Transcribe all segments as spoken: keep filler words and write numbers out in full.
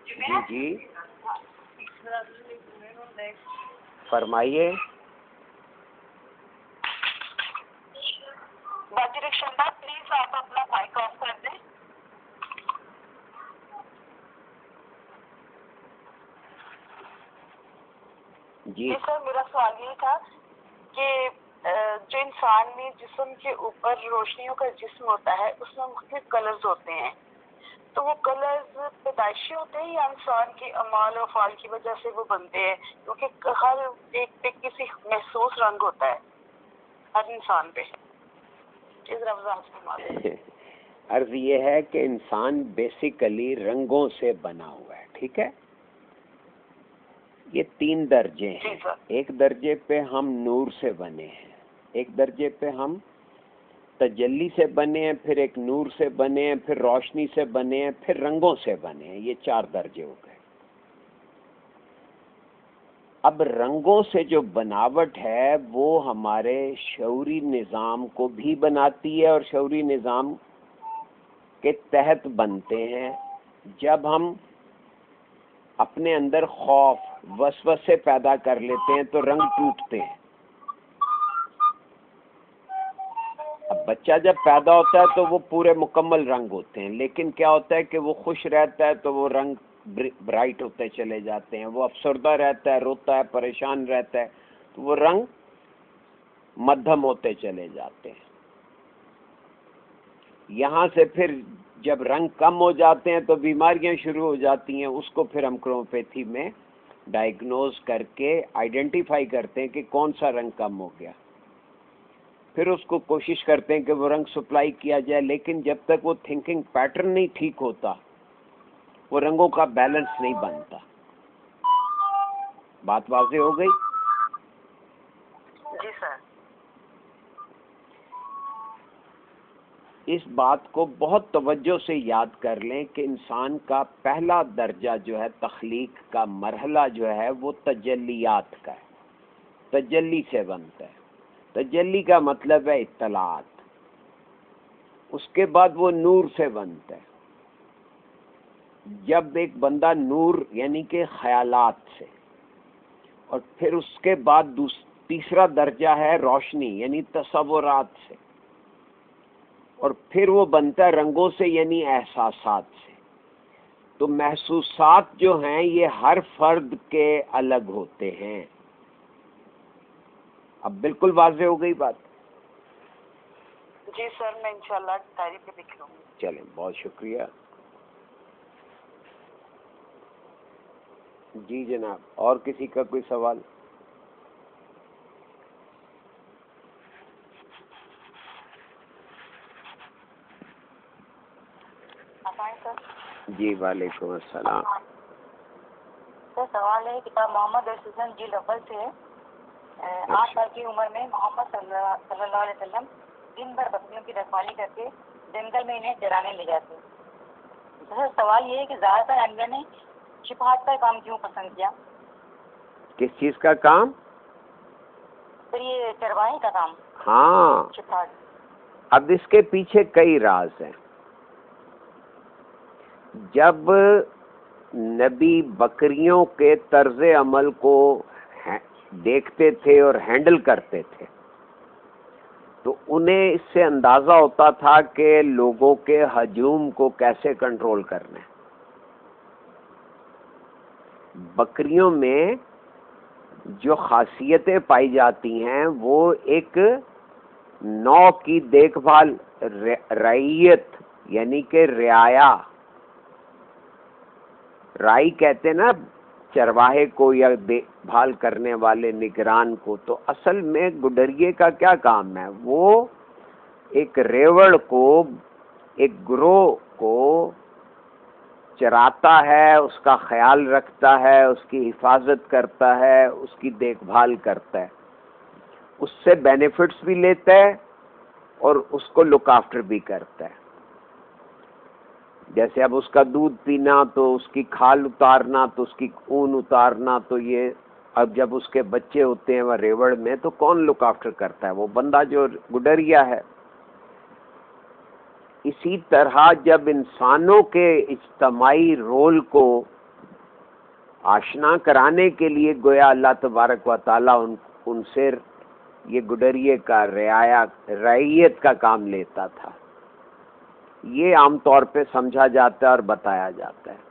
جی جی فرمائیے. پلیز آپ اپنا مائک آف کر دیں. جی سر میرا سوال یہ تھا کہ جو انسان میں جسم کے اوپر روشنیوں کا جسم ہوتا ہے اس میں مختلف کلرز ہوتے ہیں، تو وہ کلرز پیدائشی ہوتے ہیں یا انسان کے اعمال و افعال کی وجہ سے وہ بنتے ہیں؟ کیونکہ ہر ایک پہ کسی محسوس رنگ ہوتا ہے ہر انسان پہ. عرض یہ ہے کہ انسان بیسیکلی رنگوں سے بنا ہوا ہے. ٹھیک ہے، یہ تین درجے ہیں. ایک درجے پہ ہم نور سے بنے ہیں، ایک درجے پہ ہم تجلی سے بنے ہیں، پھر ایک نور سے بنے ہیں، پھر روشنی سے بنے ہیں، پھر رنگوں سے بنے ہیں. یہ چار درجے ہو گئے. اب رنگوں سے جو بناوٹ ہے وہ ہمارے شعوری نظام کو بھی بناتی ہے اور شعوری نظام کے تحت بنتے ہیں. جب ہم اپنے اندر خوف وسوسے پیدا کر لیتے ہیں تو رنگ ٹوٹتے ہیں. اب بچہ جب پیدا ہوتا ہے تو وہ پورے مکمل رنگ ہوتے ہیں، لیکن کیا ہوتا ہے کہ وہ خوش رہتا ہے تو وہ رنگ برائٹ ہوتے چلے جاتے ہیں. وہ افسردہ رہتا ہے، روتا ہے، پریشان رہتا ہے تو وہ رنگ مدھم ہوتے چلے جاتے ہیں. یہاں سے پھر جب رنگ کم ہو جاتے ہیں تو بیماریاں شروع ہو جاتی ہیں. اس کو پھر ہم کروموپیتھی میں ڈائگنوز کر کے آئیڈینٹیفائی کرتے ہیں کہ کون سا رنگ کم ہو گیا. پھر اس کو کوشش کرتے ہیں کہ وہ رنگ سپلائی کیا جائے، لیکن جب تک وہ تھنکنگ پیٹرن نہیں ٹھیک ہوتا وہ رنگوں کا بیلنس نہیں بنتا. بات واضح ہو گئی؟ جی سر. اس بات کو بہت توجہ سے یاد کر لیں کہ انسان کا پہلا درجہ جو ہے، تخلیق کا مرحلہ جو ہے وہ تجلیات کا ہے. تجلی سے بنتا ہے. تجلی کا مطلب ہے اطلاعات. اس کے بعد وہ نور سے بنتا ہے. جب ایک بندہ نور یعنی کہ خیالات سے، اور پھر اس کے بعد تیسرا درجہ ہے روشنی یعنی تصورات سے، اور پھر وہ بنتا ہے رنگوں سے یعنی احساسات سے. تو محسوسات جو ہیں یہ ہر فرد کے الگ ہوتے ہیں. اب بالکل واضح ہو گئی بات؟ جی سر، میں انشاءاللہ ڈائری پہ لکھ لوں گی. چلیں، بہت شکریہ. جی جناب، اور کسی کا کوئی سوال؟ جی وعلیکم السلام. سر سوال ہے کتاب محمد رسول جی اول سے ہے. آٹھ سال کی عمر میں محمد صلی اللہ علیہ وسلم دن بھر بکریوں کی رکھوالی کر کے جنگل میں انہیں چرانے لے جاتے. سر سوال یہ ہے کہ زیادہ تر انبیاء نے شفاعت کا کام کیوں پسند کیا؟ کس چیز کا کام؟ سر یہ چرواہے کا کام. ہاں، شفاعت. اب اس کے پیچھے کئی راز ہیں. جب نبی بکریوں کے طرز عمل کو دیکھتے تھے اور ہینڈل کرتے تھے تو انہیں اس سے اندازہ ہوتا تھا کہ لوگوں کے ہجوم کو کیسے کنٹرول کرنا ہے. بکریوں میں جو خاصیتیں پائی جاتی ہیں وہ ایک نو کی دیکھ بھال، رعیت یعنی کہ رعایا، رائی کہتے نا چرواہے کو یا دیکھ بھال کرنے والے نگران کو. تو اصل میں گڈریے کا کیا کام ہے؟ وہ ایک ریوڑ کو، ایک گروہ کو چراتا ہے، اس کا خیال رکھتا ہے، اس کی حفاظت کرتا ہے، اس کی دیکھ بھال کرتا ہے. اس سے بینیفٹس بھی لیتا ہے اور اس کو لک آفٹر بھی کرتا ہے. جیسے اب اس کا دودھ پینا تو اس کی کھال اتارنا تو اس کی اون اتارنا، تو یہ اب جب اس کے بچے ہوتے ہیں وہ ریوڑ میں تو کون لک آفٹر کرتا ہے؟ وہ بندہ جو گڈریا ہے. اسی طرح جب انسانوں کے اجتماعی رول کو آشنا کرانے کے لیے گویا اللہ تبارک و تعالیٰ ان ان سے یہ گڈریے کا رعایا رعیت کا کام لیتا تھا. یہ عام طور پہ سمجھا جاتا ہے اور بتایا جاتا ہے.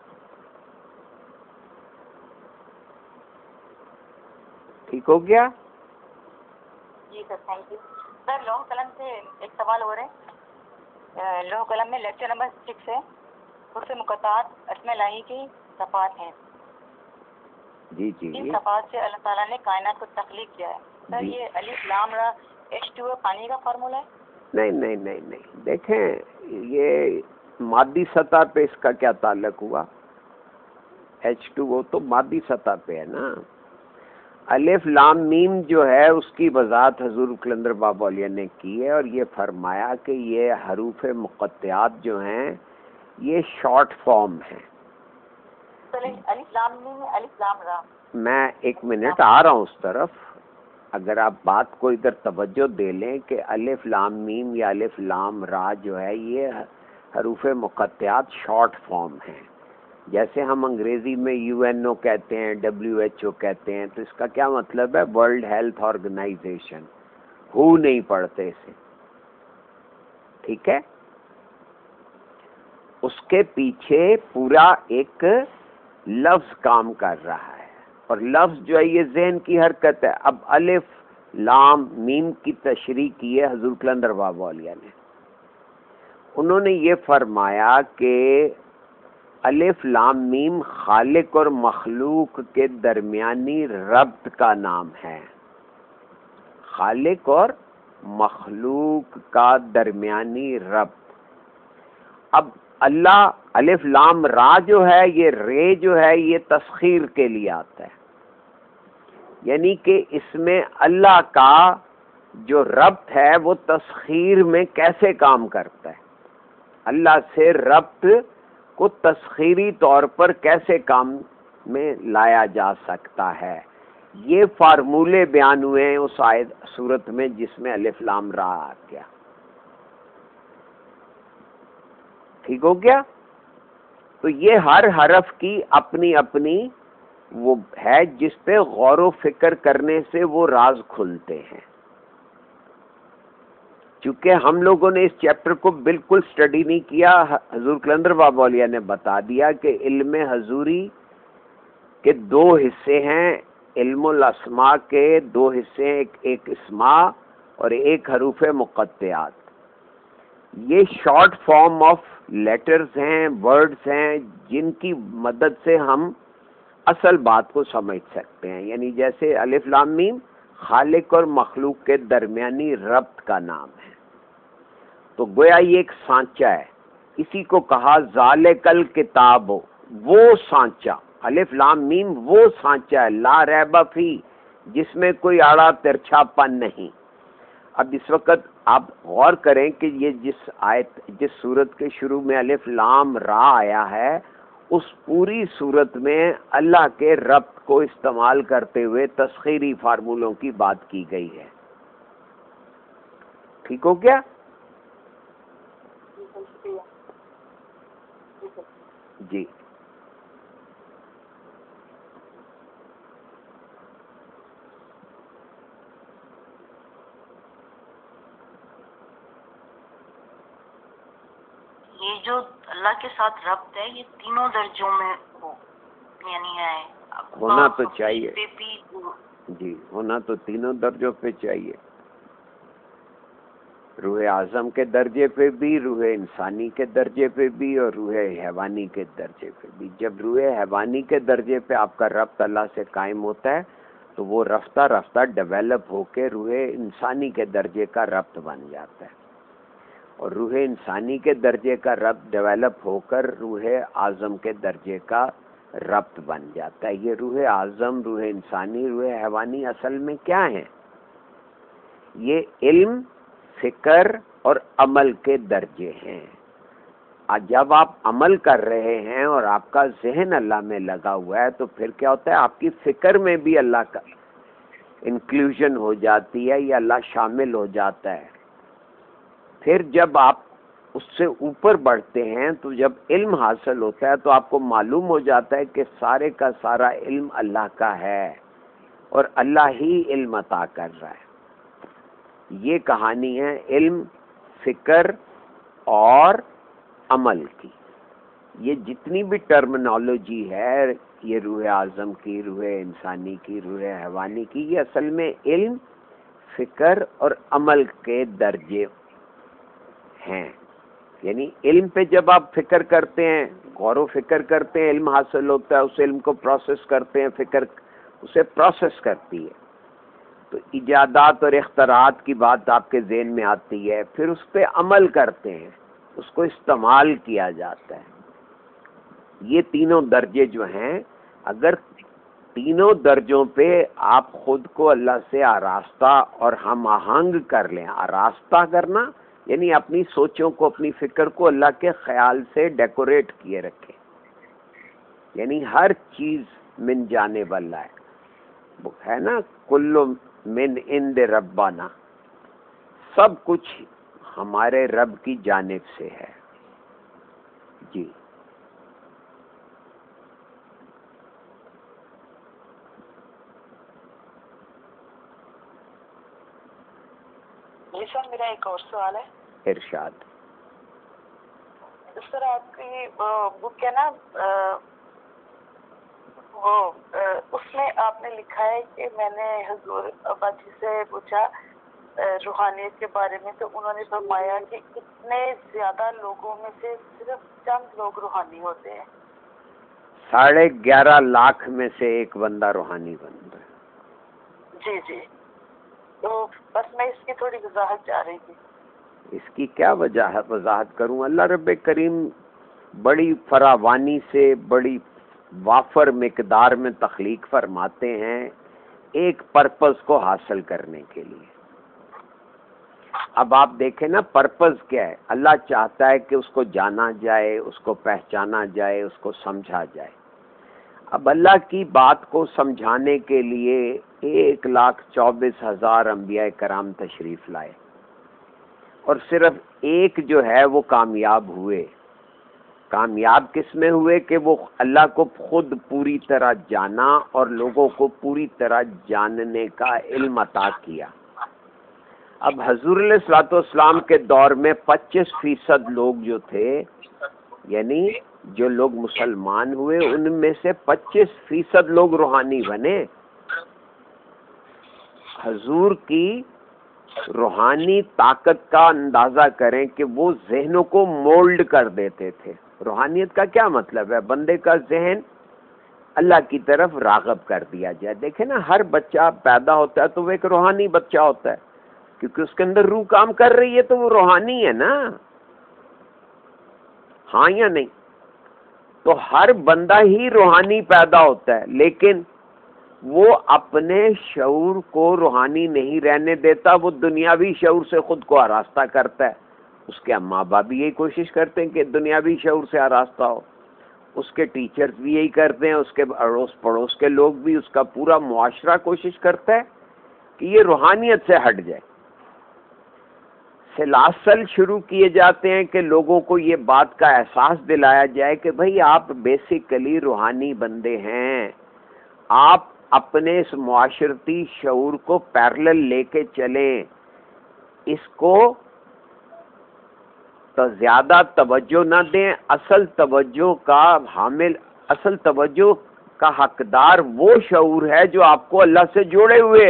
ٹھیک ہو گیا؟ جی سر تھینک یو. سر لوہ قلم سے ایک سوال ہو رہے ہیں. لوہ قلم میں لیکچر نمبر سکس ہے، اس سے مقطعات اسماء الہی کی صفات ہیں. جی جی ان صفات سے اللہ تعالیٰ نے کائنات کو تخلیق کیا ہے. سر یہ الف لام را ایچ ٹو او پانی کا فارمولا ہے؟ نہیں نہیں نہیں نہیں دیکھیں یہ مادی سطح پہ اس کا کیا تعلق ہوا. ایچ ٹو او تو مادی سطح پہ ہے نا. الف لام میم جو ہے اس کی وضاحت حضور کلندر بابا علیہ نے کی ہے، اور یہ فرمایا کہ یہ حروف مقطعات جو ہیں یہ شارٹ فارم ہیں. الف لام میم الف لام را. میں ایک منٹ آ رہا ہوں اس طرف. اگر آپ بات کو ادھر توجہ دے لیں کہ الف لام میم یا الف لام را جو ہے یہ حروف مقطعات شارٹ فارم ہیں. جیسے ہم انگریزی میں یو این او کہتے ہیں، ڈبلیو ایچ او کہتے ہیں، تو اس کا کیا مطلب ہے؟ World health organization. ہو نہیں پڑھتے اسے. ٹھیک ہے؟ اس کے پیچھے پورا ایک لفظ کام کر رہا ہے، اور لفظ جو ہے یہ ذہن کی حرکت ہے. اب الف لام میم کی تشریح کی ہے حضور کلندر بابا علیہ نے. انہوں نے یہ فرمایا کہ الف لام میم خالق اور مخلوق کے درمیانی ربط کا نام ہے. خالق اور مخلوق کا درمیانی ربط. اب اللہ الف لام را جو ہے یہ رے جو ہے یہ تسخیر کے لیے آتا ہے، یعنی کہ اس میں اللہ کا جو ربط ہے وہ تسخیر میں کیسے کام کرتا ہے، اللہ سے ربط کو تسخیری طور پر کیسے کام میں لایا جا سکتا ہے. یہ فارمولے بیان ہوئے ہیں اس آیت صورت میں جس میں الف لام را آ گیا. ٹھیک ہو گیا؟ تو یہ ہر حرف کی اپنی اپنی وہ ہے جس پہ غور و فکر کرنے سے وہ راز کھلتے ہیں. چونکہ ہم لوگوں نے اس چیپٹر کو بالکل سٹڈی نہیں کیا، حضور کلندر بابا علیہ نے بتا دیا کہ علم حضوری کے دو حصے ہیں. علم الاسماء کے دو حصے ہیں، ایک ایک اسماء اور ایک حروف مقطعات. یہ شارٹ فارم آف لیٹرز ہیں، ورڈز ہیں، جن کی مدد سے ہم اصل بات کو سمجھ سکتے ہیں. یعنی جیسے الف لام میم خالق اور مخلوق کے درمیانی ربط کا نام ہے. تو گویا یہ ایک سانچہ ہے. اسی کو کہا ذالک الکتاب، وہ سانچہ. الف لام میم وہ سانچہ ہے، لا ریب فی، جس میں کوئی آڑا ترچھا پن نہیں. اب اس وقت آپ غور کریں کہ یہ جس آیت جس صورت کے شروع میں الف لام را آیا ہے اس پوری صورت میں اللہ کے ربط کو استعمال کرتے ہوئے تسخیری فارمولوں کی بات کی گئی ہے. ٹھیک ہو گیا؟ جی یہ جو اللہ کے ساتھ ربط ہے یہ تینوں درجوں میں ہو، یعنی ہے ہونا تو چاہیے. پہ بھی جی ہونا تو تینوں درجوں پہ چاہیے. روح اعظم کے درجے پہ بھی، روح انسانی کے درجے پہ بھی، اور روح حیوانی کے درجے پہ بھی. جب روح حیوانی کے درجے پہ آپ کا ربط اللہ سے قائم ہوتا ہے تو وہ رفتہ رفتہ ڈیولپ ہو کے روح انسانی کے درجے کا ربط بن جاتا ہے، اور روح انسانی کے درجے کا ربط ڈیولپ ہو کر روح اعظم کے درجے کا ربط بن جاتا ہے. یہ روح اعظم، روح انسانی، روح حیوانی اصل میں کیا ہیں؟ یہ علم، فکر اور عمل کے درجے ہیں. جب آپ عمل کر رہے ہیں اور آپ کا ذہن اللہ میں لگا ہوا ہے تو پھر کیا ہوتا ہے؟ آپ کی فکر میں بھی اللہ کا انکلوژن ہو جاتی ہے یا اللہ شامل ہو جاتا ہے. پھر جب آپ اس سے اوپر بڑھتے ہیں تو جب علم حاصل ہوتا ہے تو آپ کو معلوم ہو جاتا ہے کہ سارے کا سارا علم اللہ کا ہے اور اللہ ہی علم عطا کر رہا ہے. یہ کہانی ہے علم، فکر اور عمل کی. یہ جتنی بھی ٹرمنالوجی ہے، یہ روح اعظم کی، روح انسانی کی، روح حیوانی کی، یہ اصل میں علم، فکر اور عمل کے درجے ہیں. یعنی علم پہ جب آپ فکر کرتے ہیں، غور و فکر کرتے ہیں، علم حاصل ہوتا ہے، اس علم کو پروسیس کرتے ہیں، فکر اسے پروسیس کرتی ہے تو ایجادات اور اختراعات کی بات آپ کے ذہن میں آتی ہے. پھر اس پہ عمل کرتے ہیں، اس کو استعمال کیا جاتا ہے. یہ تینوں درجے جو ہیں، اگر تینوں درجوں پہ آپ خود کو اللہ سے آراستہ اور ہم آہنگ کر لیں. آراستہ کرنا یعنی اپنی سوچوں کو، اپنی فکر کو اللہ کے خیال سے ڈیکوریٹ کیے رکھیں. یعنی ہر چیز من جانب اللہ ہے ہے نا، کل من عند ربنا، سب کچھ ہمارے رب کی جانب سے ہے. جی جی سر، میرا ایک اور سوال ہے. ارشاد. سر آپ کی بک ہے نا، وہ اس میں آپ نے لکھا ہے کہ میں نے حضور ابا جی سے پوچھا روحانیت کے بارے میں، تو انہوں نے فرمایا کہ اتنے زیادہ لوگوں میں سے صرف چند لوگ روحانی ہوتے ہیں. ساڑھے گیارہ لاکھ میں سے ایک بندہ روحانی بنتا ہے. جی جی، تو بس میں اس کی تھوڑی وضاحت چاہ رہی تھی. اس کی کیا وجہ وضاحت کروں؟ اللہ رب کریم بڑی فراوانی سے، بڑی وافر مقدار میں تخلیق فرماتے ہیں ایک پرپز کو حاصل کرنے کے لیے. اب آپ دیکھیں نا، پرپز کیا ہے؟ اللہ چاہتا ہے کہ اس کو جانا جائے، اس کو پہچانا جائے، اس کو سمجھا جائے. اب اللہ کی بات کو سمجھانے کے لیے ایک لاکھ چوبیس ہزار انبیاء کرام تشریف لائے اور صرف ایک جو ہے وہ کامیاب ہوئے. کامیاب کس میں ہوئے؟ کہ وہ اللہ کو خود پوری طرح جانا اور لوگوں کو پوری طرح جاننے کا علم عطا کیا. اب حضور علیہ الصلوۃ والسلام کے دور میں پچیس فیصد لوگ جو تھے، یعنی جو لوگ مسلمان ہوئے ان میں سے پچیس فیصد لوگ روحانی بنے. حضور کی روحانی طاقت کا اندازہ کریں کہ وہ ذہنوں کو مولڈ کر دیتے تھے. روحانیت کا کیا مطلب ہے؟ بندے کا ذہن اللہ کی طرف راغب کر دیا جائے. دیکھیں نا، ہر بچہ پیدا ہوتا ہے تو وہ ایک روحانی بچہ ہوتا ہے، کیونکہ اس کے اندر روح کام کر رہی ہے تو وہ روحانی ہے نا. ہاں یا نہیں؟ تو ہر بندہ ہی روحانی پیدا ہوتا ہے، لیکن وہ اپنے شعور کو روحانی نہیں رہنے دیتا، وہ دنیاوی شعور سے خود کو آراستہ کرتا ہے. اس کے ماں باپ بھی یہی کوشش کرتے ہیں کہ دنیاوی شعور سے آراستہ ہو، اس کے ٹیچرز بھی یہی کرتے ہیں، اس کے اڑوس پڑوس کے لوگ بھی، اس کا پورا معاشرہ کوشش کرتا ہے کہ یہ روحانیت سے ہٹ جائے. سلاسل شروع کیے جاتے ہیں کہ لوگوں کو یہ بات کا احساس دلایا جائے کہ بھئی آپ بیسیکلی روحانی بندے ہیں. آپ اپنے اس معاشرتی شعور کو پیرلل لے کے چلیں، اس کو تو زیادہ توجہ نہ دیں. اصل توجہ کا حامل، اصل توجہ کا حقدار وہ شعور ہے جو آپ کو اللہ سے جوڑے ہوئے.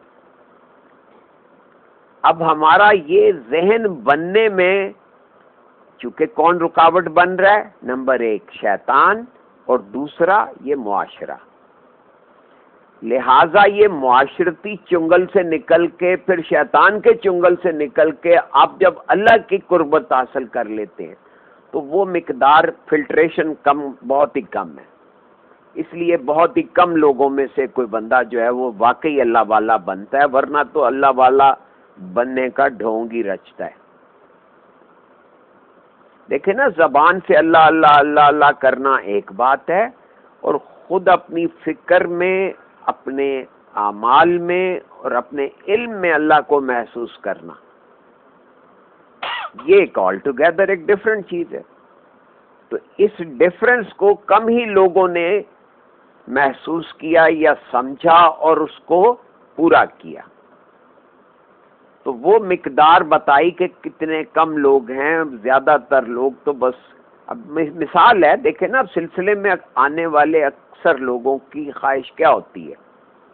اب ہمارا یہ ذہن بننے میں چونکہ کون رکاوٹ بن رہا ہے؟ نمبر ایک شیطان اور دوسرا یہ معاشرہ. لہٰذا یہ معاشرتی چنگل سے نکل کے، پھر شیطان کے چنگل سے نکل کے آپ جب اللہ کی قربت حاصل کر لیتے ہیں تو وہ مقدار فلٹریشن کم، بہت ہی کم ہے. اس لیے بہت ہی کم لوگوں میں سے کوئی بندہ جو ہے وہ واقعی اللہ والا بنتا ہے، ورنہ تو اللہ والا بننے کا ڈھونگ ہی رچتا ہے. دیکھیں نا، زبان سے اللہ اللہ اللہ اللہ کرنا ایک بات ہے، اور خود اپنی فکر میں، اپنے اعمال میں اور اپنے علم میں اللہ کو محسوس کرنا یہ ایک آل ٹوگیدر ایک ڈفرینٹ چیز ہے. تو اس ڈفرینس کو کم ہی لوگوں نے محسوس کیا یا سمجھا اور اس کو پورا کیا. تو وہ مقدار بتائی کہ کتنے کم لوگ ہیں. زیادہ تر لوگ تو بس اب مثال ہے دیکھیں نا، اب سلسلے میں آنے والے اکثر لوگوں کی خواہش کیا ہوتی ہے؟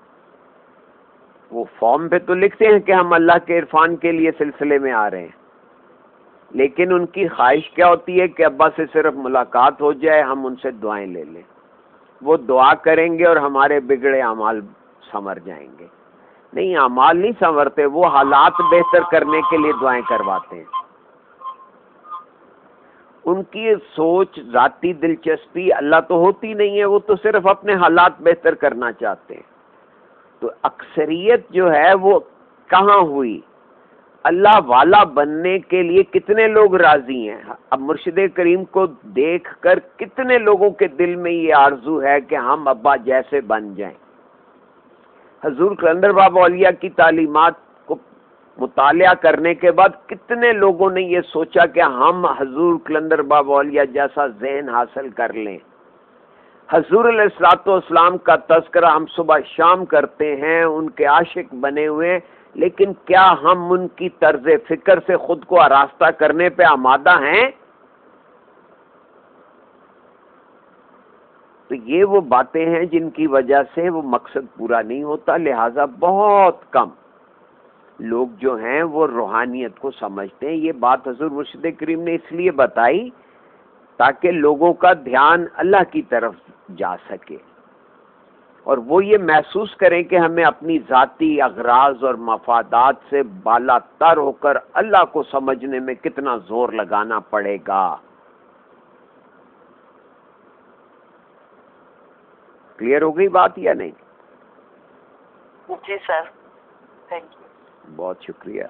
وہ فارم پہ تو لکھتے ہیں کہ ہم اللہ کے عرفان کے لیے سلسلے میں آ رہے ہیں، لیکن ان کی خواہش کیا ہوتی ہے کہ ابا سے صرف ملاقات ہو جائے، ہم ان سے دعائیں لے لیں. وہ دعا کریں گے اور ہمارے بگڑے اعمال سنور جائیں گے. نہیں، اعمال نہیں سنورتے، وہ حالات بہتر کرنے کے لیے دعائیں کرواتے ہیں. ان کی سوچ، ذاتی دلچسپی اللہ تو ہوتی نہیں ہے، وہ تو صرف اپنے حالات بہتر کرنا چاہتے ہیں. تو اکثریت جو ہے وہ کہاں ہوئی؟ اللہ والا بننے کے لیے کتنے لوگ راضی ہیں؟ اب مرشد کریم کو دیکھ کر کتنے لوگوں کے دل میں یہ آرزو ہے کہ ہم ابا جیسے بن جائیں. حضور کلندر بابا اولیاء کی تعلیمات کو مطالعہ کرنے کے بعد کتنے لوگوں نے یہ سوچا کہ ہم حضور کلندر بابا اولیاء جیسا ذہن حاصل کر لیں. حضور علیہ الصلوۃ والسلام کا تذکرہ ہم صبح شام کرتے ہیں، ان کے عاشق بنے ہوئے، لیکن کیا ہم ان کی طرز فکر سے خود کو آراستہ کرنے پہ آمادہ ہیں؟ تو یہ وہ باتیں ہیں جن کی وجہ سے وہ مقصد پورا نہیں ہوتا. لہذا بہت کم لوگ جو ہیں وہ روحانیت کو سمجھتے ہیں. یہ بات حضور مرشد کریم نے اس لیے بتائی تاکہ لوگوں کا دھیان اللہ کی طرف جا سکے اور وہ یہ محسوس کریں کہ ہمیں اپنی ذاتی اغراض اور مفادات سے بالا تر ہو کر اللہ کو سمجھنے میں کتنا زور لگانا پڑے گا. کلیئر ہو گئی بات یا نہیں؟ جی سر، تھینک یو. بہت شکریہ.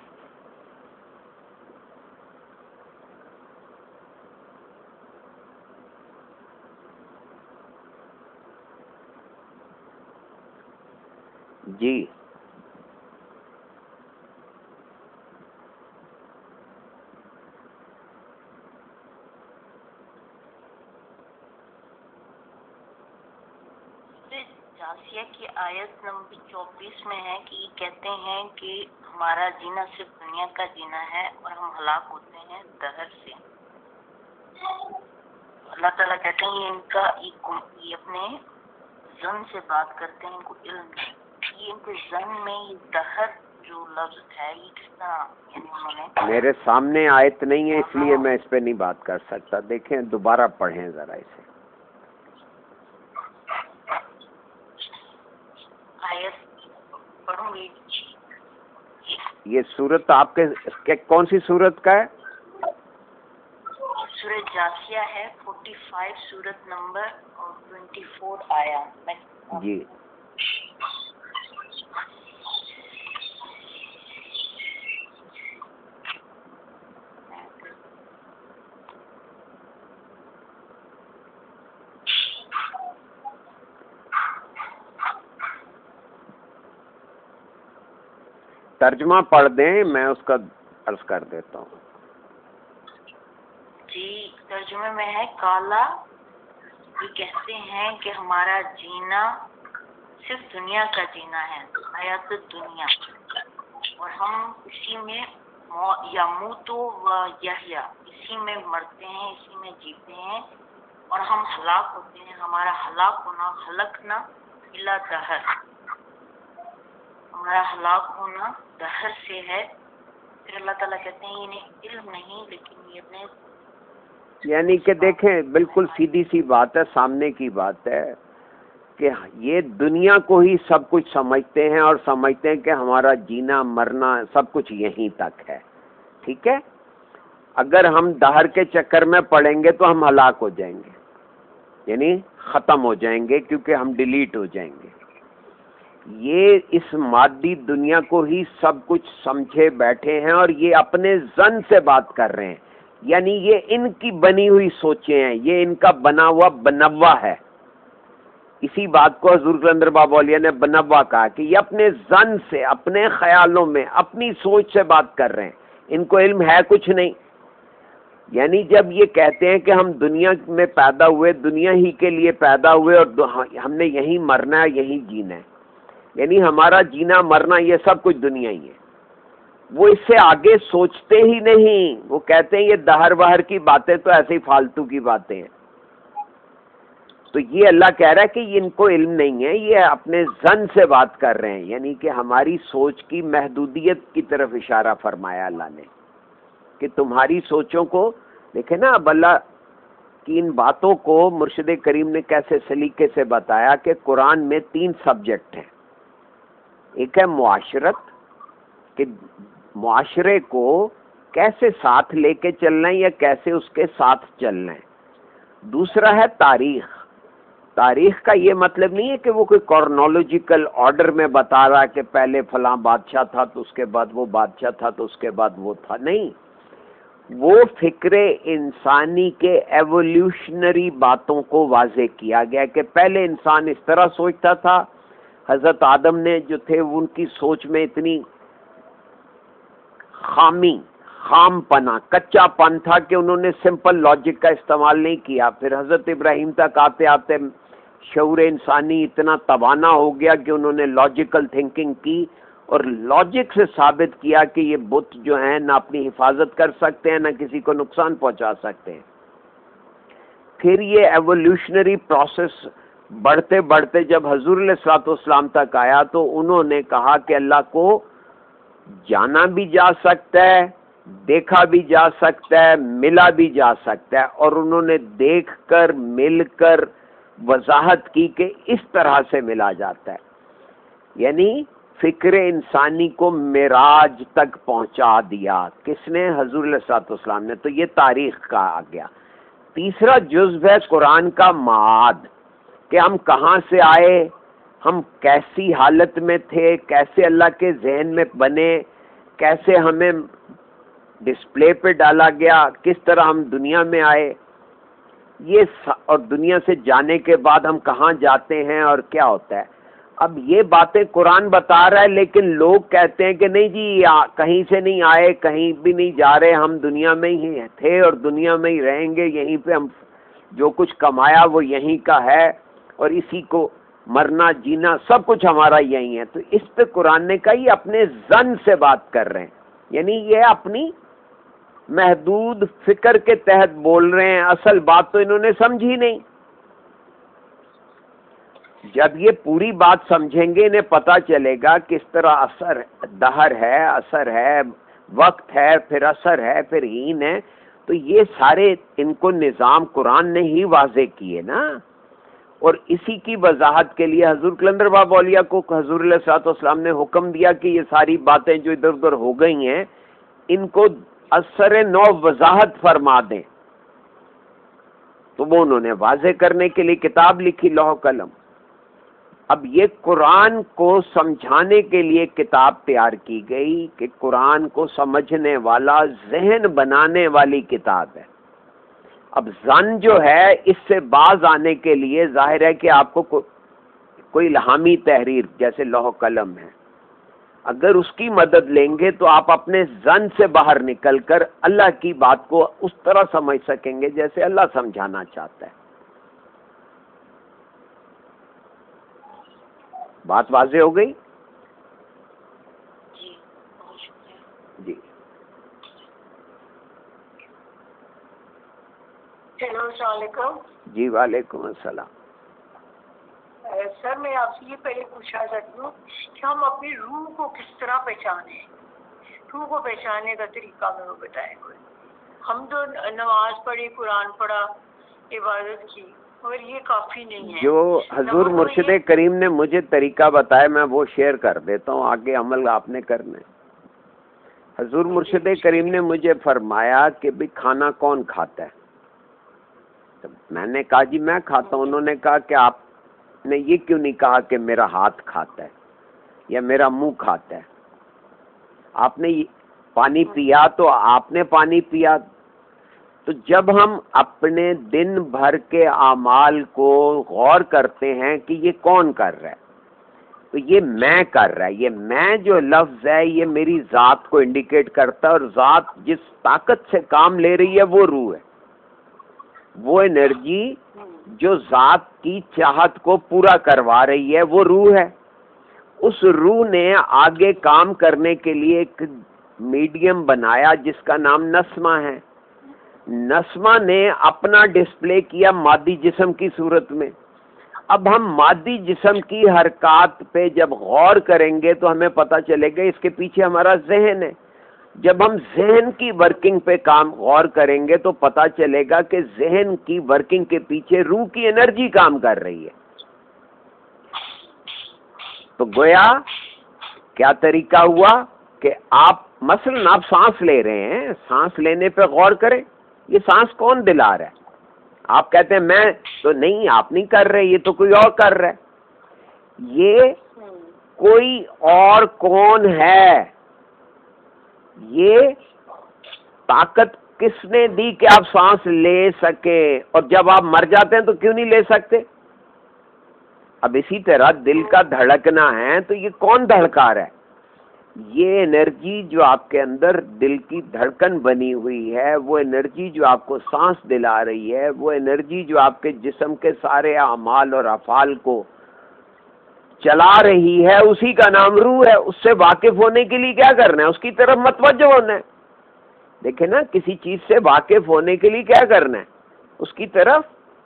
جی جاسیہ کی آیت نمبر چوبیس میں ہے کہ کہتے ہیں کہ ہمارا جینا صرف دنیا کا جینا ہے اور ہم ہلاک ہوتے ہیں دہر سے. اللہ تعالیٰ کہتے ہیں یہ ان کا یہ اپنے ظن سے بات کرتے ہیں، ان کو علم نہیں. یہ ان کے ظن میں یہ دہر جو لفظ ہے یہ کس طرح یعنی انہوں نے، میرے سامنے آیت نہیں ہے اس لیے میں اس پہ نہیں بات کر سکتا. دیکھیں دوبارہ پڑھیں ذرا اسے. آیت پڑھوں گی. یہ سورت آپ کے کون سی سورت کا ہے؟ سورت جاسیہ ہے، فورٹی فائیو سورت نمبر اور ٹوینٹی فور آیا. جی ترجمہ پڑھ دیں، میں اس کا عرض کر دیتا ہوں. جی ترجمے میں ہے، کالا یہ کہتے ہیں کہ ہمارا جینا صرف دنیا کا جینا ہے، حیات دنیا، اور ہم اسی میں یموت و یحییٰ، اسی میں مرتے ہیں، اسی میں جیتے ہیں، اور ہم ہلاک ہوتے ہیں. ہمارا ہلاک ہونا ہلکنا الا دہر، ہمارا ہلاک ہونا دہر سے ہے. پھر اللہ تعالیٰ کہتے ہیں انہیں علم نہیں لیکن یہ اپنے، یعنی کہ دیکھیں بالکل سیدھی سی بات ہے، سامنے کی بات ہے کہ یہ دنیا کو ہی سب کچھ سمجھتے ہیں اور سمجھتے ہیں کہ ہمارا جینا مرنا سب کچھ یہیں تک ہے. ٹھیک ہے، اگر ہم دہر کے چکر میں پڑیں گے تو ہم ہلاک ہو جائیں گے، یعنی ختم ہو جائیں گے، کیونکہ ہم ڈیلیٹ ہو جائیں گے. یہ اس مادی دنیا کو ہی سب کچھ سمجھے بیٹھے ہیں اور یہ اپنے ظن سے بات کر رہے ہیں، یعنی یہ ان کی بنی ہوئی سوچیں ہیں، یہ ان کا بنا ہوا بنوا ہے. اسی بات کو حضور کلندر بابا اولیاء نے بنوا کہا کہ یہ اپنے ظن سے، اپنے خیالوں میں، اپنی سوچ سے بات کر رہے ہیں. ان کو علم ہے کچھ نہیں. یعنی جب یہ کہتے ہیں کہ ہم دنیا میں پیدا ہوئے، دنیا ہی کے لیے پیدا ہوئے اور ہم نے یہیں مرنا ہے، یہیں جینا ہے، یعنی ہمارا جینا مرنا یہ سب کچھ دنیا ہی ہے، وہ اس سے آگے سوچتے ہی نہیں. وہ کہتے ہیں یہ دہر بہر کی باتیں تو ایسے ہی فالتو کی باتیں ہیں. تو یہ اللہ کہہ رہا ہے کہ ان کو علم نہیں ہے، یہ اپنے ظن سے بات کر رہے ہیں، یعنی کہ ہماری سوچ کی محدودیت کی طرف اشارہ فرمایا اللہ نے کہ تمہاری سوچوں کو دیکھیں نا. اب اللہ کی ان باتوں کو مرشد کریم نے کیسے سلیقے سے بتایا کہ قرآن میں تین سبجیکٹ ہیں. ایک ہے معاشرت، کہ معاشرے کو کیسے ساتھ لے کے چلنا ہے یا کیسے اس کے ساتھ چلنا ہے. دوسرا ہے تاریخ. تاریخ کا یہ مطلب نہیں ہے کہ وہ کوئی کورنولوجیکل آرڈر میں بتا رہا کہ پہلے فلاں بادشاہ تھا تو اس کے بعد وہ بادشاہ تھا تو اس کے بعد وہ تھا، نہیں. وہ فکر انسانی کے ایولیوشنری باتوں کو واضح کیا گیا کہ پہلے انسان اس طرح سوچتا تھا. حضرت آدم نے جو تھے ان کی سوچ میں اتنی خامی، خام پنا، کچا پن تھا کہ انہوں نے سمپل لاجک کا استعمال نہیں کیا. پھر حضرت ابراہیم تک آتے آتے شعور انسانی اتنا توانا ہو گیا کہ انہوں نے لاجیکل تھنکنگ کی اور لاجک سے ثابت کیا کہ یہ بت جو ہیں نہ اپنی حفاظت کر سکتے ہیں نہ کسی کو نقصان پہنچا سکتے ہیں. پھر یہ ایولیوشنری پروسیس بڑھتے بڑھتے جب حضور علیہ الصلوۃ والسلام تک آیا تو انہوں نے کہا کہ اللہ کو جانا بھی جا سکتا ہے، دیکھا بھی جا سکتا ہے، ملا بھی جا سکتا ہے. اور انہوں نے دیکھ کر مل کر وضاحت کی کہ اس طرح سے ملا جاتا ہے، یعنی فکر انسانی کو معراج تک پہنچا دیا. کس نے؟ حضور علیہ الصلوۃ والسلام نے. تو یہ تاریخ کا آ گیا. تیسرا جزو ہے قرآن کا معاد، کہ ہم کہاں سے آئے، ہم کیسی حالت میں تھے، کیسے اللہ کے ذہن میں بنے، کیسے ہمیں ڈسپلے پہ ڈالا گیا، کس طرح ہم دنیا میں آئے، یہ اور دنیا سے جانے کے بعد ہم کہاں جاتے ہیں اور کیا ہوتا ہے. اب یہ باتیں قرآن بتا رہا ہے، لیکن لوگ کہتے ہیں کہ نہیں جی کہیں سے نہیں آئے، کہیں بھی نہیں جا رہے، ہم دنیا میں ہی تھے اور دنیا میں ہی رہیں گے، یہیں پہ ہم جو کچھ کمایا وہ یہیں کا ہے اور اسی کو مرنا جینا سب کچھ ہمارا یہی ہے. تو اس پہ قرآن نے کہا یہ اپنے ظن سے بات کر رہے ہیں، یعنی یہ اپنی محدود فکر کے تحت بول رہے ہیں، اصل بات تو انہوں نے سمجھی نہیں. جب یہ پوری بات سمجھیں گے انہیں پتہ چلے گا کس طرح اثر دہر ہے، اثر ہے، وقت ہے، پھر اثر ہے، پھر ہین ہے. تو یہ سارے ان کو نظام قرآن نے ہی واضح کیے نا. اور اسی کی وضاحت کے لیے حضور کلندر باب اولیاء کو حضور علیہ الصلوۃ والسلام نے حکم دیا کہ یہ ساری باتیں جو ادھر ادھر ہو گئی ہیں ان کو اثر نو وضاحت فرما دیں. تو وہ انہوں نے واضح کرنے کے لیے کتاب لکھی، لوح قلم. اب یہ قرآن کو سمجھانے کے لیے کتاب تیار کی گئی کہ قرآن کو سمجھنے والا، ذہن بنانے والی کتاب ہے. اب ظن جو ہے اس سے باز آنے کے لیے ظاہر ہے کہ آپ کو کوئی الہامی تحریر جیسے لوح قلم ہے، اگر اس کی مدد لیں گے تو آپ اپنے ظن سے باہر نکل کر اللہ کی بات کو اس طرح سمجھ سکیں گے جیسے اللہ سمجھانا چاہتا ہے. بات واضح ہو گئی؟ جی بہت شکریہ. جی ہیلو، السلام علیکم. جی وعلیکم السلام. سر میں آپ سے یہ پہلے پوچھنا چاہتی ہوں کہ ہم اپنی روح کو کس طرح پہچانیں، روح کو پہچاننے کا طریقہ میں وہ بتائیں. کوئی ہم تو نماز پڑھی، قرآن پڑھا، عبادت کی، مگر یہ کافی نہیں ہے. جو حضور مرشد کریم نے مجھے طریقہ بتایا میں وہ شیئر کر دیتا ہوں، آگے عمل آپ نے کرنا ہے. حضور مرشد کریم نے مجھے فرمایا کہ بھی کھانا کون کھاتا ہے؟ میں نے کہا جی میں کھاتا ہوں. انہوں نے کہا کہ آپ نے یہ کیوں نہیں کہا کہ میرا ہاتھ کھاتا ہے یا میرا منہ کھاتا ہے؟ آپ نے پانی پیا تو آپ نے پانی پیا. تو جب ہم اپنے دن بھر کے اعمال کو غور کرتے ہیں کہ یہ کون کر رہا ہے، تو یہ میں کر رہا ہے، یہ میں جو لفظ ہے یہ میری ذات کو انڈیکیٹ کرتا ہے، اور ذات جس طاقت سے کام لے رہی ہے وہ روح ہے، وہ انرجی جو ذات کی چاہت کو پورا کروا رہی ہے وہ روح ہے۔ اس روح نے آگے کام کرنے کے لیے ایک میڈیم بنایا جس کا نام نسمہ ہے۔ نسمہ نے اپنا ڈسپلے کیا مادی جسم کی صورت میں۔ اب ہم مادی جسم کی حرکات پہ جب غور کریں گے تو ہمیں پتہ چلے گا اس کے پیچھے ہمارا ذہن ہے۔ جب ہم ذہن کی ورکنگ پہ کام غور کریں گے تو پتہ چلے گا کہ ذہن کی ورکنگ کے پیچھے روح کی انرجی کام کر رہی ہے۔ تو گویا کیا طریقہ ہوا کہ آپ مثلا آپ سانس لے رہے ہیں، سانس لینے پہ غور کریں، یہ سانس کون دلا رہا ہے؟ آپ کہتے ہیں میں تو نہیں، آپ نہیں کر رہے، یہ تو کوئی اور کر رہا ہے۔ یہ کوئی اور کون ہے؟ یہ طاقت کس نے دی کہ آپ سانس لے سکیں؟ اور جب آپ مر جاتے ہیں تو کیوں نہیں لے سکتے؟ اب اسی طرح دل کا دھڑکنا ہے تو یہ کون دھڑکا رہا ہے؟ یہ انرجی جو آپ کے اندر دل کی دھڑکن بنی ہوئی ہے، وہ انرجی جو آپ کو سانس دلا رہی ہے، وہ انرجی جو آپ کے جسم کے سارے اعمال اور افعال کو چلا رہی ہے، اسی کا نام روح ہے۔ اس سے واقف ہونے کے لیے کیا کرنا ہے؟ اس کی طرف متوجہ ہونا ہے۔ دیکھیں نا، کسی چیز سے واقف ہونے کے لیے کیا کرنا ہے؟ اس کی طرف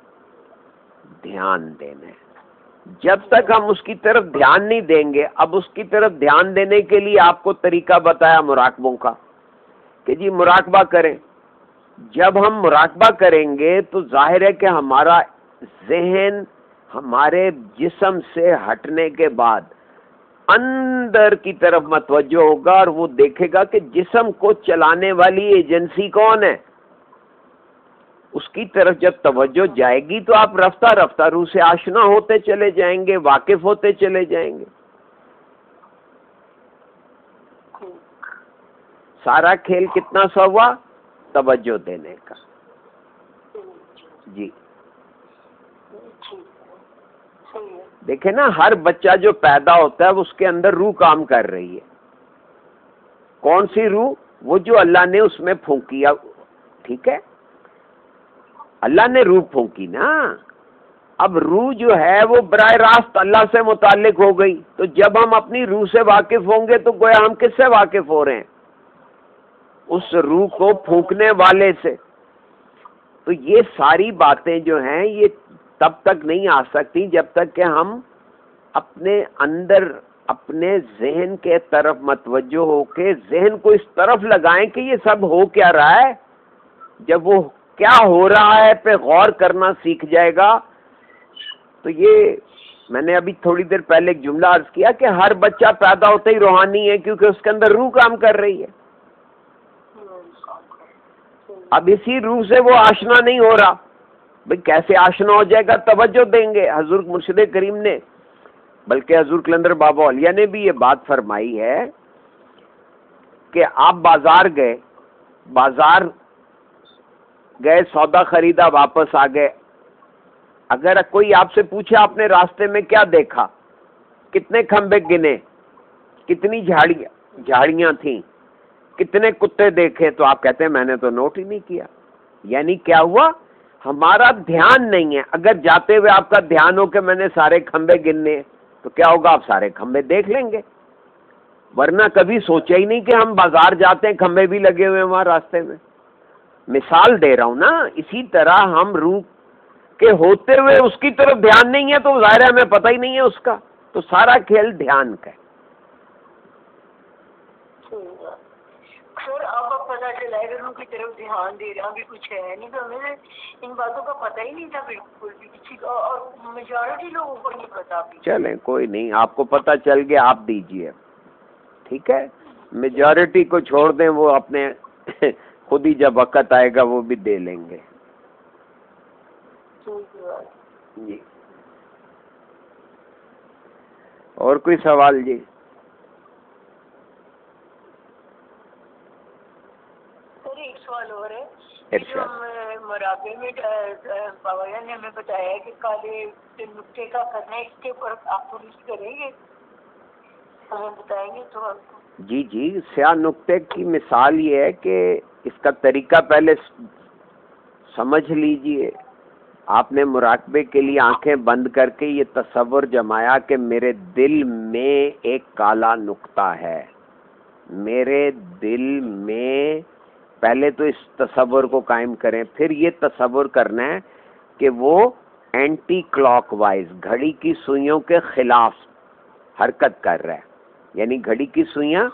دھیان دینا ہے۔ جب تک ہم اس کی طرف دھیان نہیں دیں گے، اب اس کی طرف دھیان دینے کے لیے آپ کو طریقہ بتایا مراقبوں کا کہ جی مراقبہ کریں۔ جب ہم مراقبہ کریں گے تو ظاہر ہے کہ ہمارا ذہن ہمارے جسم سے ہٹنے کے بعد اندر کی طرف متوجہ ہوگا، اور وہ دیکھے گا کہ جسم کو چلانے والی ایجنسی کون ہے۔ اس کی طرف جب توجہ جائے گی تو آپ رفتہ رفتہ روح سے آشنا ہوتے چلے جائیں گے، واقف ہوتے چلے جائیں گے۔ سارا کھیل کتنا سا ہوا؟ توجہ دینے کا۔ جی دیکھیں نا، ہر بچہ جو پیدا ہوتا ہے اس کے اندر روح کام کر رہی ہے۔ کون سی روح؟ وہ جو اللہ نے اس میں پھونکی، ٹھیک ہے، اللہ نے روح پھونکی نا۔ اب روح جو ہے وہ براہ راست اللہ سے متعلق ہو گئی، تو جب ہم اپنی روح سے واقف ہوں گے تو گویا ہم کس سے واقف ہو رہے ہیں؟ اس روح کو پھونکنے والے سے۔ تو یہ ساری باتیں جو ہیں یہ تب تک نہیں آ سکتی جب تک کہ ہم اپنے اندر اپنے ذہن کے طرف متوجہ ہو کے ذہن کو اس طرف لگائیں کہ یہ سب ہو کیا رہا ہے۔ جب وہ کیا ہو رہا ہے پہ غور کرنا سیکھ جائے گا تو یہ میں نے ابھی تھوڑی دیر پہلے ایک جملہ عرض کیا کہ ہر بچہ پیدا ہوتا ہی روحانی ہے، کیونکہ اس کے اندر روح کام کر رہی ہے۔ اب اسی روح سے وہ آشنا نہیں ہو رہا، بھئی کیسے آشنا ہو جائے گا؟ توجہ دیں گے۔ حضور مرشد کریم نے، بلکہ حضور کلندر بابا اولیاء نے بھی یہ بات فرمائی ہے کہ آپ بازار گئے، بازار گئے سودا خریدا، واپس آ گئے، اگر کوئی آپ سے پوچھے آپ نے راستے میں کیا دیکھا، کتنے کھمبے گنے، کتنی جھاڑیاں جھاڑیاں تھیں، کتنے کتے دیکھے، تو آپ کہتے ہیں میں نے تو نوٹ ہی نہیں کیا۔ یعنی کیا ہوا؟ ہمارا دھیان نہیں ہے۔ اگر جاتے ہوئے آپ کا دھیان ہو کہ میں نے سارے کھمبے گننے، تو کیا ہوگا؟ آپ سارے کھمبے دیکھ لیں گے، ورنہ کبھی سوچا ہی نہیں کہ ہم بازار جاتے ہیں کھمبے بھی لگے ہوئے ہیں وہاں راستے میں۔ مثال دے رہا ہوں نا۔ اسی طرح ہم روح کے ہوتے ہوئے اس کی طرف دھیان نہیں ہے تو ظاہر ہے ہمیں پتہ ہی نہیں ہے اس کا۔ تو سارا کھیل دھیان کا ہے۔ سر اب اب پتہ چلا ہے کہ روح کی طرف دھیان دے رہا بھی کچھ ہے نہیں، تو ہمیں ان باتوں کا پتہ ہی نہیں تھا بالکل بھی کسی کو، اور میجورٹی لوگوں کو نہیں پتا بھی۔ چلیں کوئی نہیں، آپ کو پتہ چل گیا، آپ دیجئے، ٹھیک ہے۔ میجورٹی کو چھوڑ دیں، وہ اپنے خود ہی جب وقت آئے گا وہ بھی دے لیں گے۔ جی اور کوئی سوال؟ جی ایک سوال اور ہے، جو مراقبے میں بابا نے ہمیں بتایا کہ کالے نقطے کا کرنا ہے، اس کے اوپر آپ پولیس کریں گے؟ ہمیں بتائیں گے تو ہم جی جی سیاہ نقطے کی مثال یہ ہے کہ اس کا طریقہ پہلے سمجھ لیجئے. آپ نے مراقبے کے لیے آنکھیں بند کر کے یہ تصور جمایا کہ میرے دل میں ایک کالا نقطہ ہے. میرے دل میں پہلے تو اس تصور کو قائم کریں، پھر یہ تصور کرنا ہے کہ وہ اینٹی کلاک وائز گھڑی کی سوئیوں کے خلاف حرکت کر رہا ہے. یعنی گھڑی کی سوئیاں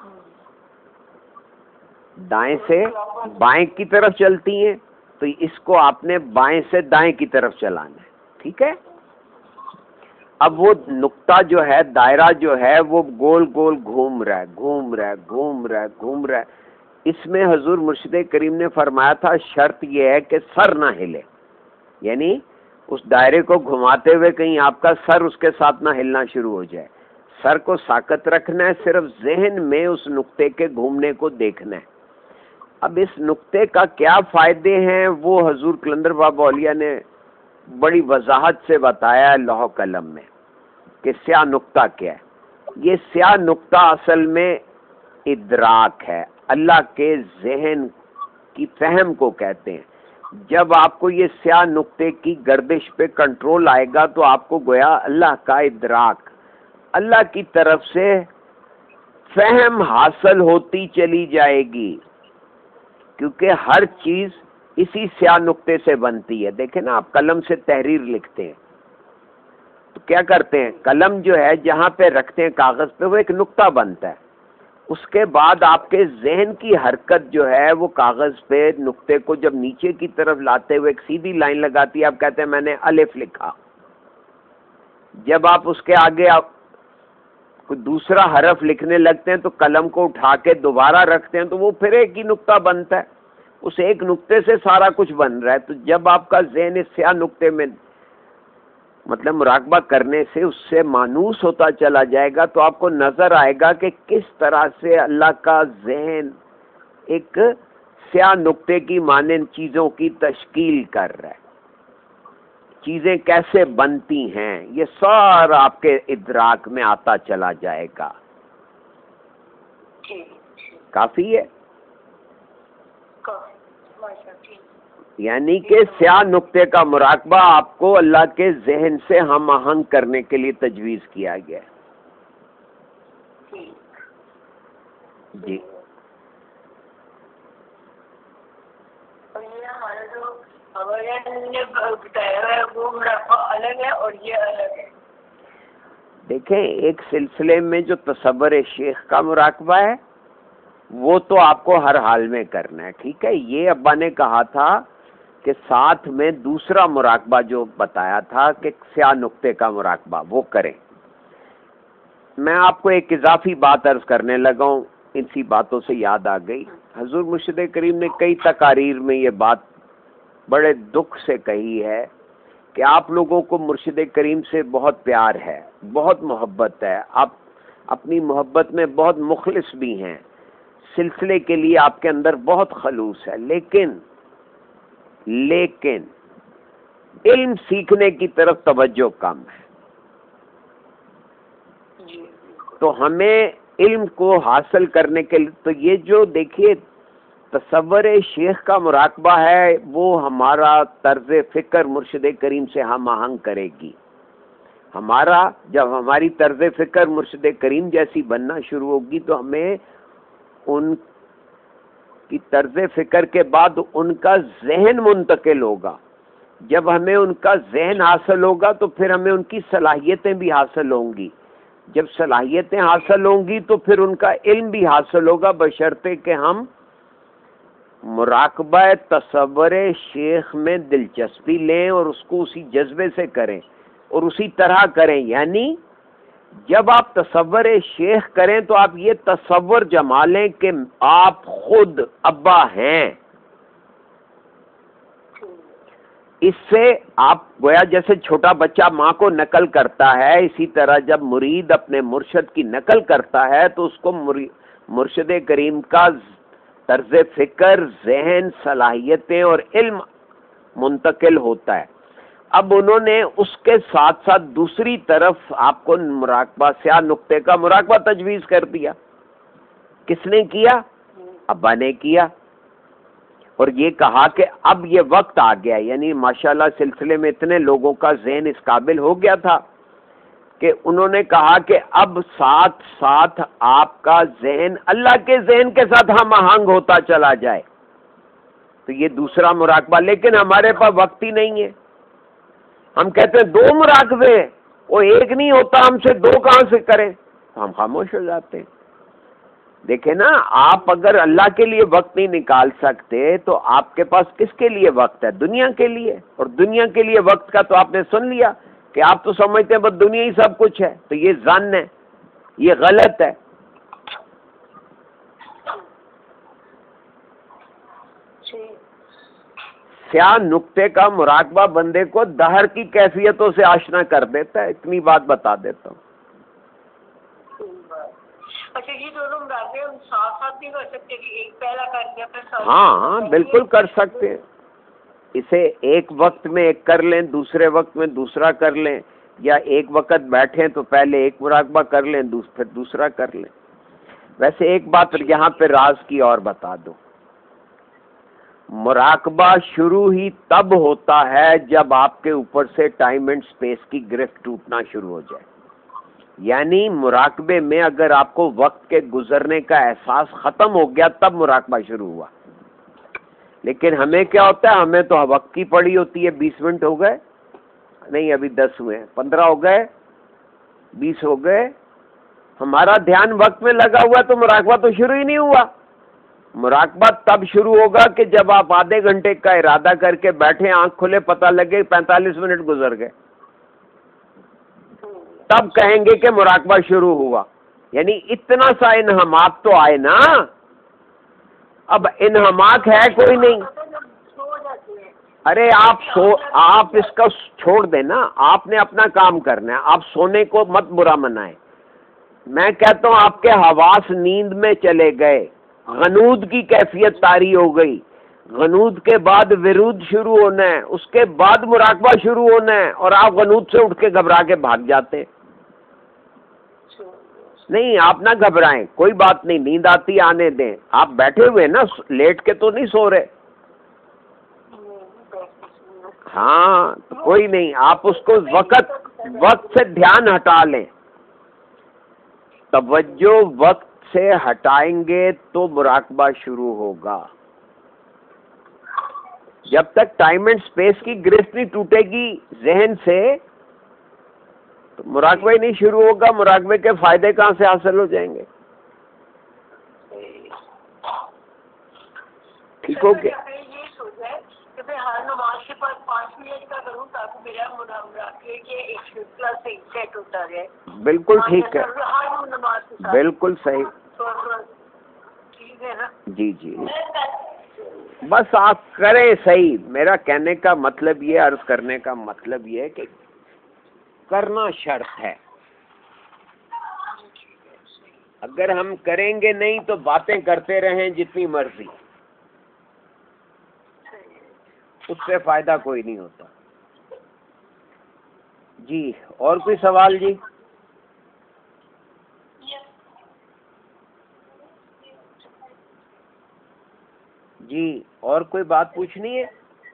دائیں سے بائیں کی طرف چلتی ہیں تو اس کو آپ نے بائیں سے دائیں کی طرف چلانا ہے. ٹھیک ہے. اب وہ نقطہ جو ہے، دائرہ جو ہے، وہ گول گول گھوم رہا ہے گھوم رہا ہے گھوم رہا ہے گھوم رہا ہے. اس میں حضور مرشد کریم نے فرمایا تھا شرط یہ ہے کہ سر نہ ہلے. یعنی اس دائرے کو گھماتے ہوئے کہیں آپ کا سر اس کے ساتھ نہ ہلنا شروع ہو جائے. سر کو ساکت رکھنا ہے، صرف ذہن میں اس نقطے کے گھومنے کو دیکھنا ہے. اب اس نقطے کا کیا فائدے ہیں وہ حضور کلندر بابا اولیاء نے بڑی وضاحت سے بتایا ہے لوح قلم میں کہ سیاہ نقطہ کیا ہے. یہ سیاہ نقطہ اصل میں ادراک ہے، اللہ کے ذہن کی فہم کو کہتے ہیں. جب آپ کو یہ سیاہ نقطے کی گردش پہ کنٹرول آئے گا تو آپ کو گویا اللہ کا ادراک، اللہ کی طرف سے فہم حاصل ہوتی چلی جائے گی، کیونکہ ہر چیز اسی سیاہ نقطے سے بنتی ہے. دیکھیں نا، آپ قلم سے تحریر لکھتے ہیں تو کیا کرتے ہیں، قلم جو ہے جہاں پہ رکھتے ہیں کاغذ پہ وہ ایک نقطہ بنتا ہے. اس کے بعد آپ کے ذہن کی حرکت جو ہے وہ کاغذ پہ نقطے کو جب نیچے کی طرف لاتے ہوئے ایک سیدھی لائن لگاتی ہے. آپ کہتے ہیں میں نے الف لکھا. جب آپ اس کے آگے آپ کوئی دوسرا حرف لکھنے لگتے ہیں تو قلم کو اٹھا کے دوبارہ رکھتے ہیں تو وہ پھر ایک ہی نقطہ بنتا ہے. اس ایک نقطے سے سارا کچھ بن رہا ہے. تو جب آپ کا ذہن اس سیاہ نقطے میں مطلب مراقبہ کرنے سے اس سے مانوس ہوتا چلا جائے گا تو آپ کو نظر آئے گا کہ کس طرح سے اللہ کا ذہن ایک سیاہ نقطے کی مانند چیزوں کی تشکیل کر رہا ہے. چیزیں کیسے بنتی ہیں یہ سارا آپ کے ادراک میں آتا چلا جائے گا. کافی ہے. یعنی کہ سیاہ نقطے کا مراقبہ آپ کو اللہ کے ذہن سے ہم آہنگ کرنے کے لیے تجویز کیا گیا ہے. جی اور یہ ہمارا جو ہمارے نے بتایا ہے وہ مراقبہ الگ ہے اور یہ الگ ہے. دیکھیں، ایک سلسلے میں جو تصور شیخ کا مراقبہ ہے وہ تو آپ کو ہر حال میں کرنا ہے. ٹھیک ہے. یہ ابا نے کہا تھا کہ ساتھ میں دوسرا مراقبہ جو بتایا تھا کہ سیاہ نقطے کا مراقبہ وہ کریں. میں آپ کو ایک اضافی بات عرض کرنے لگا ہوں، ان سی باتوں سے یاد آ گئی. حضور مرشد کریم نے کئی تقاریر میں یہ بات بڑے دکھ سے کہی ہے کہ آپ لوگوں کو مرشد کریم سے بہت پیار ہے، بہت محبت ہے، آپ اپنی محبت میں بہت مخلص بھی ہیں، سلسلے کے لیے آپ کے اندر بہت خلوص ہے، لیکن لیکن علم سیکھنے کی طرف توجہ کم ہے. تو ہمیں علم کو حاصل کرنے کے لیے تو یہ جو دیکھیے تصور شیخ کا مراقبہ ہے وہ ہمارا طرز فکر مرشد کریم سے ہم آہنگ کرے گی. ہمارا جب ہماری طرز فکر مرشد کریم جیسی بننا شروع ہوگی تو ہمیں ان کی طرز فکر کے بعد ان کا ذہن منتقل ہوگا. جب ہمیں ان کا ذہن حاصل ہوگا تو پھر ہمیں ان کی صلاحیتیں بھی حاصل ہوں گی. جب صلاحیتیں حاصل ہوں گی تو پھر ان کا علم بھی حاصل ہوگا، بشرطے کہ ہم مراقبہ تصور شیخ میں دلچسپی لیں اور اس کو اسی جذبے سے کریں اور اسی طرح کریں. یعنی جب آپ تصور شیخ کریں تو آپ یہ تصور جما لیں کہ آپ خود ابا ہیں. اس سے آپ گویا جیسے چھوٹا بچہ ماں کو نقل کرتا ہے، اسی طرح جب مرید اپنے مرشد کی نقل کرتا ہے تو اس کو مرشد کریم کا طرز فکر، ذہن، صلاحیتیں اور علم منتقل ہوتا ہے. اب انہوں نے اس کے ساتھ ساتھ دوسری طرف آپ کو مراقبہ سیاہ نقطے کا مراقبہ تجویز کر دیا. کس نے کیا؟ ابا نے کیا. اور یہ کہا کہ اب یہ وقت آ گیا، یعنی ماشاءاللہ سلسلے میں اتنے لوگوں کا ذہن اس قابل ہو گیا تھا کہ انہوں نے کہا کہ اب ساتھ ساتھ آپ کا ذہن اللہ کے ذہن کے ساتھ ہم آہنگ ہوتا چلا جائے. تو یہ دوسرا مراقبہ، لیکن ہمارے پاس وقت ہی نہیں ہے. ہم کہتے ہیں دو مراقبے، وہ ایک نہیں ہوتا، ہم سے دو کہاں سے کریں؟ تو ہم خاموش ہو جاتے ہیں. دیکھیں نا، آپ اگر اللہ کے لیے وقت نہیں نکال سکتے تو آپ کے پاس کس کے لیے وقت ہے؟ دنیا کے لیے. اور دنیا کے لیے وقت کا تو آپ نے سن لیا کہ آپ تو سمجھتے ہیں بس دنیا ہی سب کچھ ہے. تو یہ ظن ہے، یہ غلط ہے. سیاہ نقطے کا مراقبہ بندے کو دہر کی کیفیتوں سے آشنا کر دیتا ہے. اتنی بات بتا دیتا ہوں. اچھا، یہ دونوں مراقبے ہم ساتھ ساتھ نہیں کر سکتے کہ ایک پہلا کر دیا پھر ساتھ؟ ہاں ہاں بالکل کر سکتے ہیں. اسے ایک وقت میں ایک کر لیں، دوسرے وقت میں دوسرا کر لیں، یا ایک وقت بیٹھیں تو پہلے ایک مراقبہ کر لیں پھر دوسرا کر لیں. ویسے ایک بات یہاں پہ راز کی اور بتا دو، مراقبہ شروع ہی تب ہوتا ہے جب آپ کے اوپر سے ٹائم اینڈ سپیس کی گرفت ٹوٹنا شروع ہو جائے. یعنی مراقبے میں اگر آپ کو وقت کے گزرنے کا احساس ختم ہو گیا تب مراقبہ شروع ہوا. لیکن ہمیں کیا ہوتا ہے، ہمیں تو وقت کی پڑی ہوتی ہے. بیس منٹ ہو گئے، نہیں ابھی دس ہوئے، پندرہ ہو گئے، بیس ہو گئے، ہمارا دھیان وقت میں لگا ہوا تو مراقبہ تو شروع ہی نہیں ہوا. مراقبہ تب شروع ہوگا کہ جب آپ آدھے گھنٹے کا ارادہ کر کے بیٹھے، آنکھ کھلے، پتہ لگے پینتالیس منٹ گزر گئے، تب کہیں گے کہ مراقبہ شروع ہوا. یعنی اتنا سا انہماک تو آئے نا. اب انہماک ہے کوئی نہیں. ارے آپ سو آپ اس کا چھوڑ دیں نا، آپ نے اپنا کام کرنا ہے. آپ سونے کو مت برا منائیں. میں کہتا ہوں آپ کے حواس نیند میں چلے گئے، غنود کی کیفیت طاری ہو گئی. غنود کے بعد ورود شروع ہونا ہے، اس کے بعد مراقبہ شروع ہونا ہے، اور آپ غنود سے اٹھ کے گھبرا کے بھاگ جاتے. نہیں، آپ نہ گھبرائیں، کوئی بات نہیں، نیند آتی آنے دیں. آپ بیٹھے ہوئے نا، لیٹ کے تو نہیں سو رہے. ہاں تو کوئی نہیں، آپ اس کو وقت وقت سے دھیان ہٹا لیں. توجہ وقت سے ہٹائیں گے تو مراقبہ شروع ہوگا. جب تک ٹائم اینڈ سپیس کی گرفت نہیں ٹوٹے گی ذہن سے تو مراقبہ ہی نہیں شروع ہوگا. مراقبے کے فائدے کہاں سے حاصل ہو جائیں گے؟ ٹھیک ہو گیا؟ یہ سوچا ہے کہ میں ہر نماز کے بعد پانچ منٹ کا کروں تاکہ میرا مراقبے کے ایک سلسلہ سے سیٹ ہوتا رہے. بالکل ٹھیک ہے، ہر نماز کے ساتھ بالکل صحیح. ٹھیک ہے نا؟ جی جی، بس آپ کریں صحیح. میرا کہنے کا مطلب یہ، عرض کرنے کا مطلب یہ ہے کہ کرنا شرط ہے. اگر ہم کریں گے نہیں تو باتیں کرتے رہیں جتنی مرضی، اس سے فائدہ کوئی نہیں ہوتا. جی اور کوئی سوال؟ جی جی اور کوئی بات پوچھنی ہے؟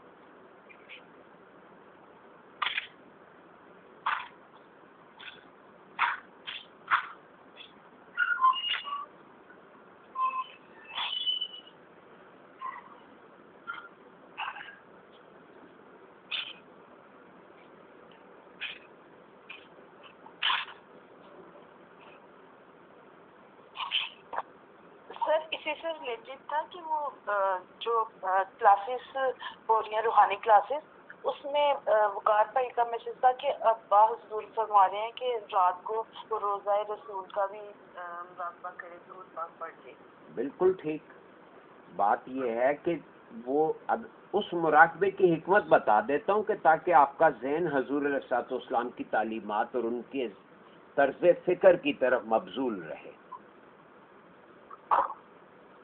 اسی سے ریلیٹڈ تھا کہ وہ جو کلاسز ہو رہی ہیں روحانی کلاسز، اس میں وقار بھائی کا میسج تھا کہ ابا حضور فرما رہے ہیں کہ رات کو وہ روزہ رسول کا بھی مراقبہ کرے، درود پاک پڑھ کے. بالکل ٹھیک. بات یہ ہے کہ وہ اب اس مراقبے کی حکمت بتا دیتا ہوں کہ تاکہ آپ کا ذہن حضور علیہ الصلوۃ والسلام کی تعلیمات اور ان کے طرز فکر کی طرف مبذول رہے.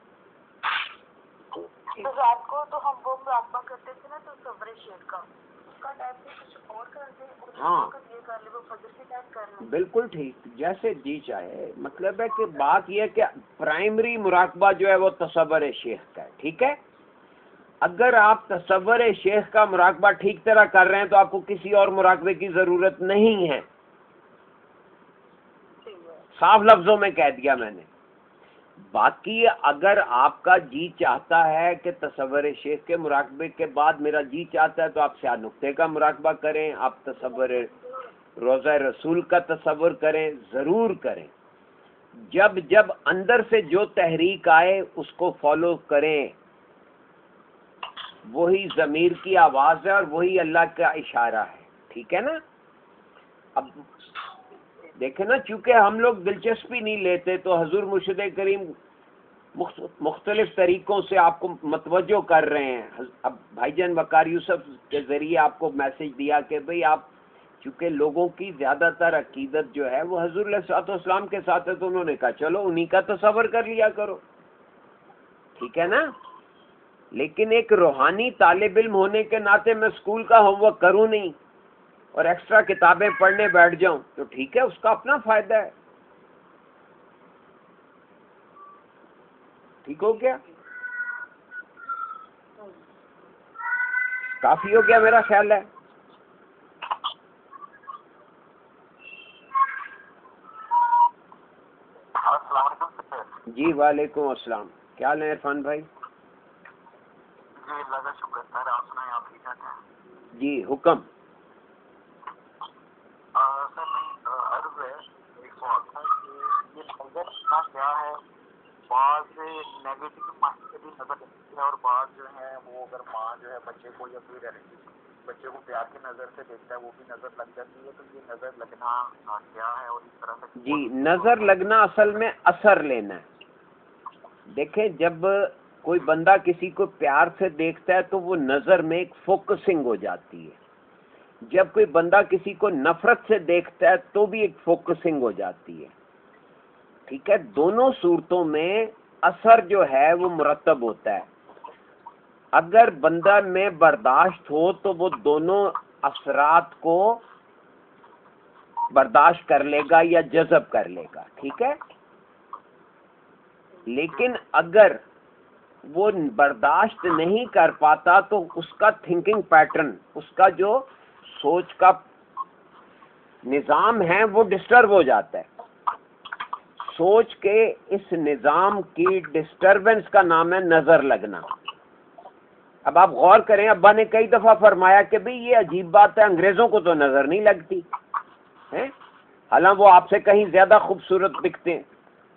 تو رات کو تو ہم وہ مراقبہ کرتے تھے نا، تو صبر شیر کا کا ٹائپ سے کچھ اور کر دیں اور ہاں یہ کر لیں وہ فجر سے ٹائپ کر لیں. بالکل ٹھیک، جیسے جی چاہے. مطلب ہے کہ بات یہ ہے کہ پرائمری مراقبہ جو ہے وہ تصور شیخ کا ہے. ٹھیک ہے، اگر آپ تصور شیخ کا مراقبہ ٹھیک طرح کر رہے ہیں تو آپ کو کسی اور مراقبے کی ضرورت نہیں ہے. صاف لفظوں میں کہہ دیا میں نے. باقی اگر آپ کا جی چاہتا ہے کہ تصور شیخ کے مراقبے کے بعد میرا جی چاہتا ہے تو آپ سیاہ نقطے کا مراقبہ کریں، آپ تصور روضہ رسول کا تصور کریں، ضرور کریں. جب جب اندر سے جو تحریک آئے اس کو فالو کریں. وہی ضمیر کی آواز ہے اور وہی اللہ کا اشارہ ہے. ٹھیک ہے نا. اب دیکھیں نا، چونکہ ہم لوگ دلچسپی نہیں لیتے تو حضور مرشد کریم مختلف طریقوں سے آپ کو متوجہ کر رہے ہیں. اب بھائی جان وقار یوسف کے ذریعے آپ کو میسج دیا کہ بھئی آپ چونکہ لوگوں کی زیادہ تر عقیدت جو ہے وہ حضور علیہ الصلوۃ والسلام کے ساتھ ہے تو انہوں نے کہا چلو انہی کا تصور کر لیا کرو. ٹھیک ہے نا. لیکن ایک روحانی طالب علم ہونے کے ناطے میں اسکول کا ہوم ورک کروں نہیں اور ایکسٹرا کتابیں پڑھنے بیٹھ جاؤں تو ٹھیک ہے، اس کا اپنا فائدہ ہے. ٹھیک ہو گیا؟ کافی ہو گیا میرا خیال ہے. السلام علیکم. جی وعلیکم السلام. کیا حال ہے عرفان بھائی؟ جی اللہ کا شکر سر. آپ سنائیں آپ ٹھیک ہیں؟ جی حکم. سر میں عرض ہے ایک سوال تھا کہ یہ نظر رکھنا کیا ہے؟ بعض نیگیٹو مائنڈ سے بھی نظر لگتی ہے اور بعض جو ہے وہ اگر ماں جو ہے بچے کو یا کوئی ریلیٹیو بچے کو پیار کی نظر سے دیکھتا ہے وہ بھی نظر لگ جاتی ہے. تو یہ نظر لگنا کیا ہے اور اس طرح سے؟ جی نظر لگنا اصل میں اثر لینا ہے. دیکھیں جب کوئی بندہ کسی کو پیار سے دیکھتا ہے تو وہ نظر میں ایک فوکسنگ ہو جاتی ہے. جب کوئی بندہ کسی کو نفرت سے دیکھتا ہے تو بھی ایک فوکسنگ ہو جاتی ہے. ٹھیک ہے. دونوں صورتوں میں اثر جو ہے وہ مرتب ہوتا ہے. اگر بندہ میں برداشت ہو تو وہ دونوں اثرات کو برداشت کر لے گا یا جذب کر لے گا. ٹھیک ہے. لیکن اگر وہ برداشت نہیں کر پاتا تو اس کا تھنکنگ پیٹرن، اس کا جو سوچ کا نظام ہے وہ ڈسٹرب ہو جاتا ہے. سوچ کے اس نظام کی ڈسٹربنس کا نام ہے نظر لگنا. اب آپ غور کریں، ابا نے کئی دفعہ فرمایا کہ بھئی یہ عجیب بات ہے انگریزوں کو تو نظر نہیں لگتی ہے، حالانکہ وہ آپ سے کہیں زیادہ خوبصورت دکھتے ہیں.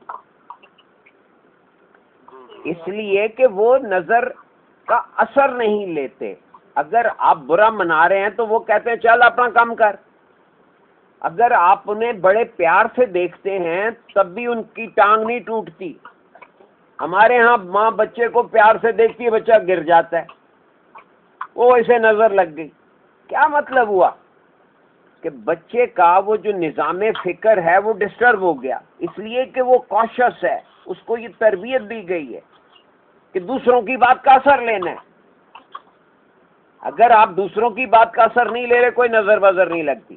اس لیے کہ وہ نظر کا اثر نہیں لیتے. اگر آپ برا منا رہے ہیں تو وہ کہتے ہیں چل اپنا کام کر. اگر آپ انہیں بڑے پیار سے دیکھتے ہیں تب بھی ان کی ٹانگ نہیں ٹوٹتی. ہمارے ہاں ماں بچے کو پیار سے دیکھتی ہے، بچہ گر جاتا ہے، وہ اسے نظر لگ گئی. کیا مطلب ہوا کہ بچے کا وہ جو نظام فکر ہے وہ ڈسٹرب ہو گیا، اس لیے کہ وہ کاشس ہے. اس کو یہ تربیت دی گئی ہے کہ دوسروں کی بات کا اثر لینا ہے. اگر آپ دوسروں کی بات کا اثر نہیں لے رہے کوئی نظر بظر نہیں لگتی.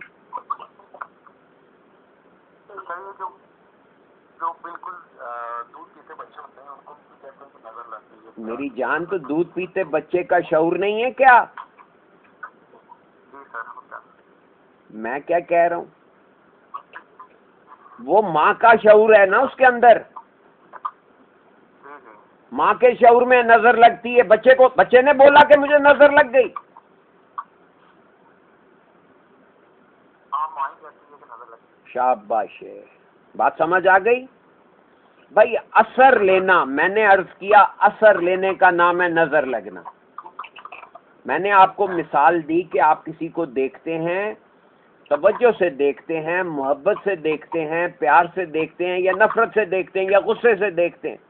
جو بالکل دودھ پیتے بچے ہوتے ہیں ان کو نظر لگتی ہے. میری جان تو دودھ پیتے بچے کا شعور نہیں ہے کیا؟ جی سر ہوتا. میں کیا کہہ رہا ہوں، وہ ماں کا شعور ہے نا اس کے اندر. ماں کے شعور میں نظر لگتی ہے. بچے کو بچے نے بولا کہ مجھے نظر لگ گئی. شاباش، بات سمجھ آ گئی بھائی. اثر لینا، میں نے عرض کیا اثر لینے کا نام ہے نظر لگنا. میں نے آپ کو مثال دی کہ آپ کسی کو دیکھتے ہیں، توجہ سے دیکھتے ہیں، محبت سے دیکھتے ہیں، پیار سے دیکھتے ہیں، یا نفرت سے دیکھتے ہیں، یا غصے سے دیکھتے ہیں.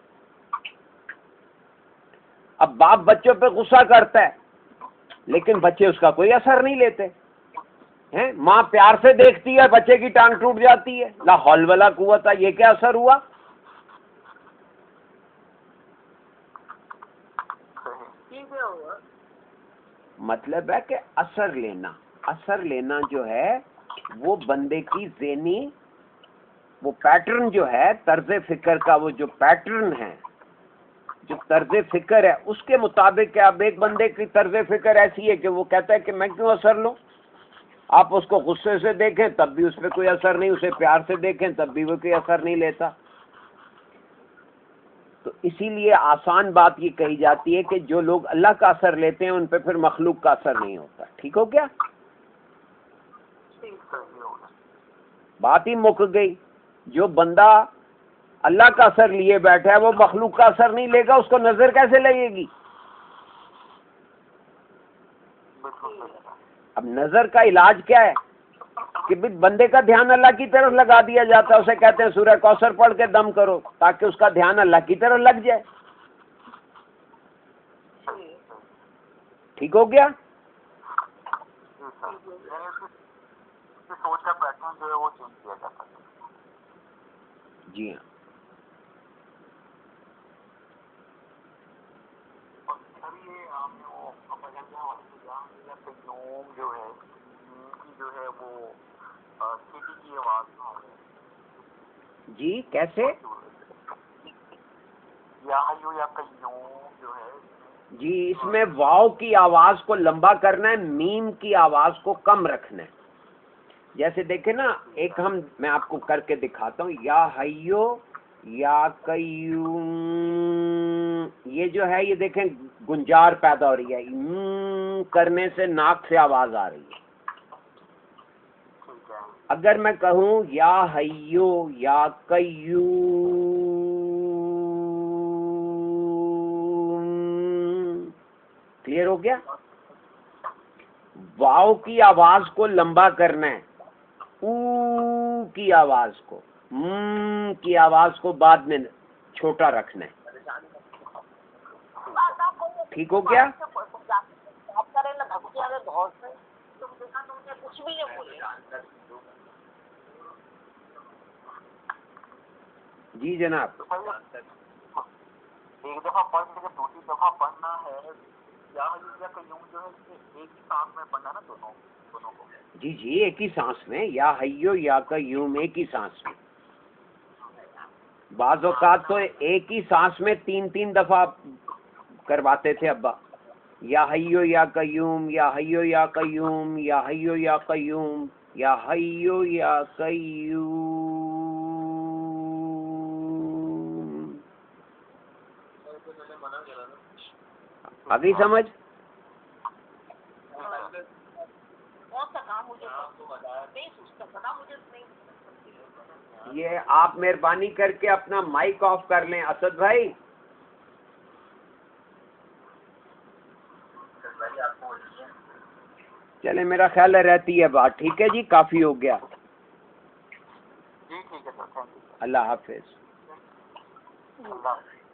اب باپ بچوں پہ غصہ کرتا ہے لیکن بچے اس کا کوئی اثر نہیں لیتے ہیں. ماں پیار سے دیکھتی ہے، بچے کی ٹانگ ٹوٹ جاتی ہے. لا حول ولا قوت. یہ کیا اثر ہوا؟ مطلب ہے کہ اثر لینا. اثر لینا جو ہے وہ بندے کی ذہنی وہ پیٹرن جو ہے طرز فکر کا، وہ جو پیٹرن ہے، جو طرز فکر ہے اس کے مطابق ہے. اب ایک بندے کی طرز فکر ایسی ہے کہ وہ کہتا ہے کہ میں کیوں اثر لوں. آپ اس کو غصے سے دیکھیں تب بھی اس پہ کوئی اثر نہیں، اسے پیار سے دیکھیں تب بھی وہ کوئی اثر نہیں لیتا. تو اسی لیے آسان بات یہ کہی جاتی ہے کہ جو لوگ اللہ کا اثر لیتے ہیں ان پہ پھر مخلوق کا اثر نہیں ہوتا. ٹھیک ہو گیا؟ بات ہی مک گئی. جو بندہ اللہ کا اثر لیے بیٹھا ہے وہ مخلوق کا اثر نہیں لے گا، اس کو نظر کیسے لگے گی؟ اب نظر کا علاج کیا ہے کہ بندے کا دھیان اللہ کی طرف لگا دیا جاتا ہے. اسے کہتے ہیں سورہ کوثر پڑھ کے دم کرو تاکہ اس کا دھیان اللہ کی طرف لگ جائے. ٹھیک ہو گیا؟ سوچ کا پیٹرن جو ہے وہ چینج کیا جاتا ہے. جی ہاں. جو ہے جو ہے وہ سٹی کی آواز جی کیسے؟ یا حیو یا قیوم جو ہے جی اس میں واو کی آواز کو لمبا کرنا ہے، میم کی آواز کو کم رکھنا ہے. جیسے دیکھیں نا، ایک ہم میں آپ کو کر کے دکھاتا ہوں. یا حیو یا قیوم، یہ جو ہے یہ دیکھیں گنجار پیدا ہو رہی ہے. م کرنے سے ناک سے آواز آ رہی ہے. اگر میں کہوں یا حیو یا قیوم، کلیئر ہو گیا؟ واو کی آواز کو لمبا کرنا ہے، او کی آواز کو، م کی آواز کو بعد میں چھوٹا رکھنا ہے. ٹھیک ہو گیا؟ جی جناب. ایک دفعہ پڑھ کے دوسری دفعہ پڑھنا ہے یا یا قیوم جو ہے ایک ہی سانس میں پڑھنا نا دونوں دونوں کو. جی جی ایک ہی سانس میں، یا حیو یا قیوم ایک ہی سانس میں. بعض اوقات تو ایک ہی سانس میں تین تین دفعہ کرواتے تھے ابا. یا حیو یا قیوم یا حیو یا قیوم یا حیو یا قیوم یا حیو یا قیوم. آگئی سمجھ؟ یہ آپ مہربانی کر کے اپنا مائک آف کر لیں اسد بھائی. چلے میرا خیال ہے رہتی ہے بات. ٹھیک ہے جی، کافی ہو گیا. جی ٹھیک ہے سر، تھینک یو. اللہ حافظ. اللہ حافظ.